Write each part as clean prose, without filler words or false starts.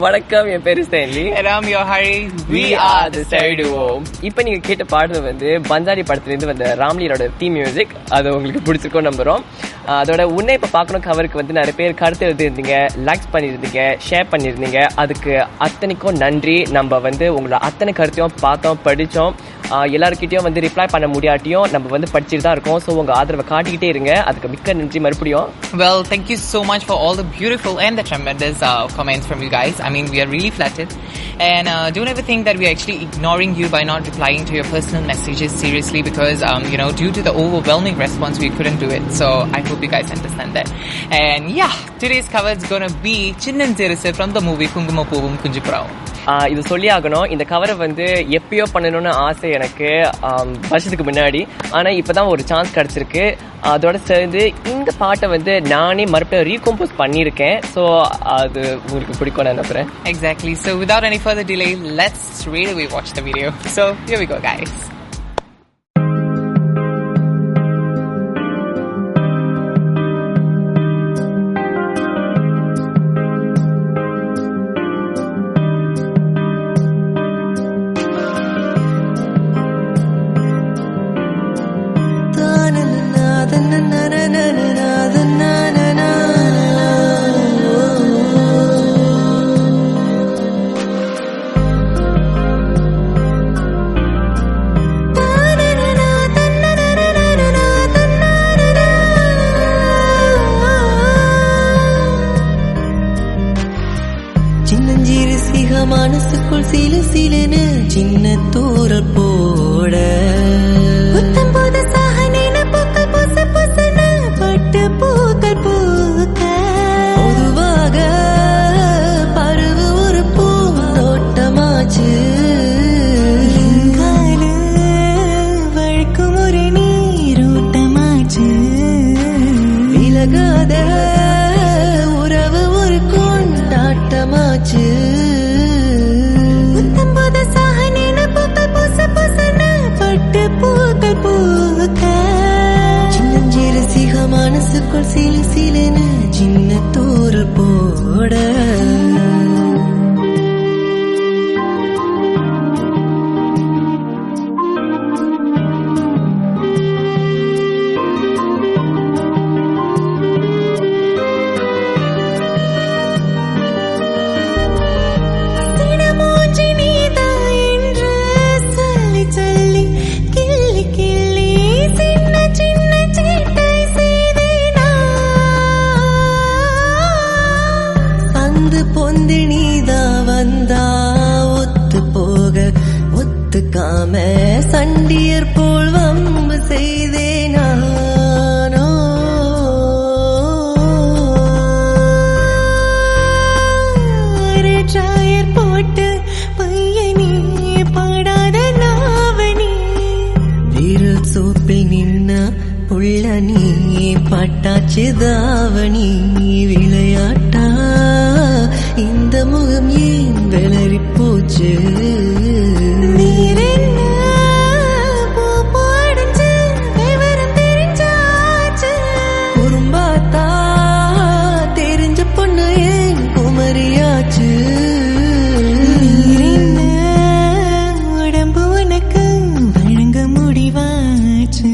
வணக்கம், என் பேரு Stanley. I'm your Hari. We are the Duo. இப்ப நீங்க கேட்ட பாடல் வந்து பஞ்சாரி படத்துல இருந்து வந்த ராம்லீரோட தீம் மியூசிக். அது உங்களுக்கு பிடிச்சிருக்கும் நம்புறோம். அதோட உன்னை இப்ப பாக்கணும் கவருக்கு வந்து நிறைய பேர் கருத்து எழுதிருந்தீங்க, லைக்ஸ் பண்ணிருந்தீங்க, ஷேர் பண்ணிருந்தீங்க. அதுக்கு அத்தனைக்கும் நன்றி. நம்ம வந்து உங்களோட அத்தனை கருத்தையும் பார்த்தோம், படிச்சோம். எல்லாருக்கிட்டையும் வந்து ரிப்ளை பண்ண முடியாட்டியும் நம்ம வந்து படிச்சுட்டு தான் இருக்கோம். ஸோ உங்க ஆதரவை காட்டிக்கிட்டே இருங்க. அதுக்கு மிக்க நன்றி மறுபடியும். Well, thank you so much for all the beautiful and the tremendous comments from you guys. I mean, we are really flattered. And don't ever think that we are actually ignoring you by not replying to your personal messages seriously, because due to the overwhelming response we couldn't do it. So I hope you guys understand that. And yeah, today's cover is going to be Chinnan Thirussu from the movie Kungumapuvum Kunjipuravam. இது சொல்லி ஆகணும். இந்த கவரை வந்து எப்பயோ பண்ணணும்னு ஆசை எனக்கு வருஷத்துக்கு முன்னாடி. ஆனா இப்பதான் ஒரு சான்ஸ் கிடைச்சிருக்கு. அதோட சேர்ந்து இந்த பாட்டை வந்து நானே மறுபடியும் ரீகம்போஸ் பண்ணியிருக்கேன். ஸோ அது உங்களுக்கு பிடிக்கும் நினைக்கிறேன். Exactly. So without any further delay, let's straight away watch the video. So here we go, guys. மனசுக்குள் சிலு சிலுன்னு சின்ன தூரல் போட புத்தம் போத சாகனேன பூக்கள் பூச பூசன பட்டு பூக்கள் பூக்க பொதுவாக பருவு ஒரு பூந்தோட்டமாச்சு. வழுக்கும் ஒரு நீரோட்டமாச்சு. விலகாத உறவு ஒரு கொண்டாட்டமாச்சு. மனசுக்குள் சிலு சிலுன்னு சின்ன தூரல் போட பொந்து நீதா வந்தா ஒத்து போக ஒத்துக்காம சண்டியர் போல் வம்பு செய்தே நானோ. டயர் போட்டு பையனே பாடாத நாவனி விரல் சோப்பில் நின்ன புள்ள நீ பட்டாச்சு தாவணி. விளையாட்டா இந்த முகம் ஏன் வெளறி போச்சு. குறும்பாத்தா தெரிஞ்ச பொண்ணு ஏன் குமரியாச்சு. உடம்பு உனக்கு வழங்க முடிவாச்சு.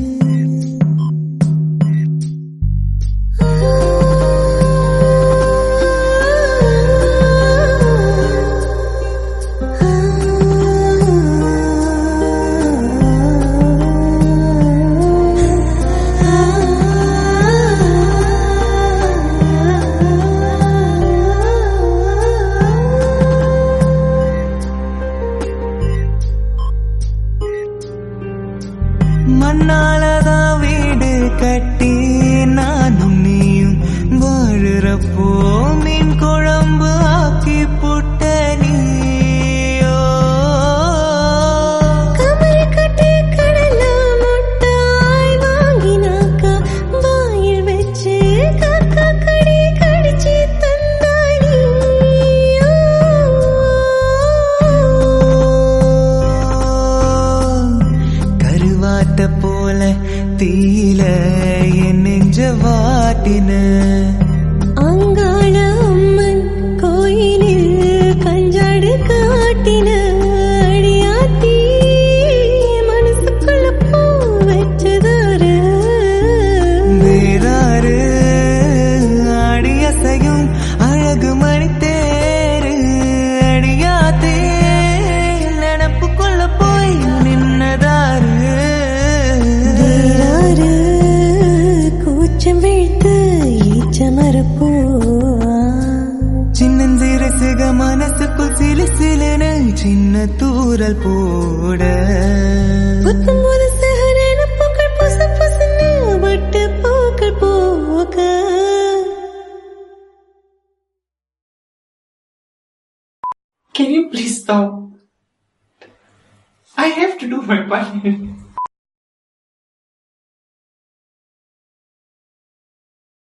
மண்ணாலதான் வீடு கட்டி நானும் நீயும் வாழுறப்போ மீன் குழம்பு ஆக்கி புட்ட நீயோ. கமல் கட்டி கடல முட்டாய் வாங்கினாக்கா வாயில் வச்சு காக்கா கடி கடிச்சு தந்தாய் நீயோ. கருவாட்ட போல தீல என் நெஞ்ச வாட்டின அங்காள அம்மன் கோயிலில் மனசுக்குள் சிலு சிலுன்னு சின்ன தூரல் போட புத்தம் ஒரு சஹரேன பூக்கள் புச புசன்னு வட்டு பூக்கள் போக. Can you please stop? I have to do my part.